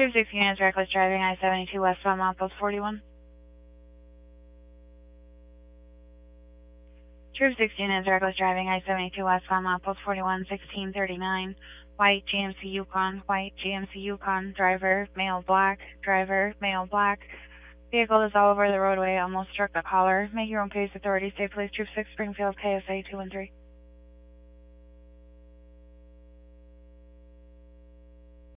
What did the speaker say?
Troop 16 is reckless driving I-72 westbound mile post 41. Troop 16 is reckless driving I-72 westbound mile post 41, 1639. White GMC Yukon, white GMC Yukon, driver, male black, driver, male black. Vehicle is all over the roadway, almost struck the collar. Make your own pace, authorities say Police Troop 6, Springfield, KSA 213.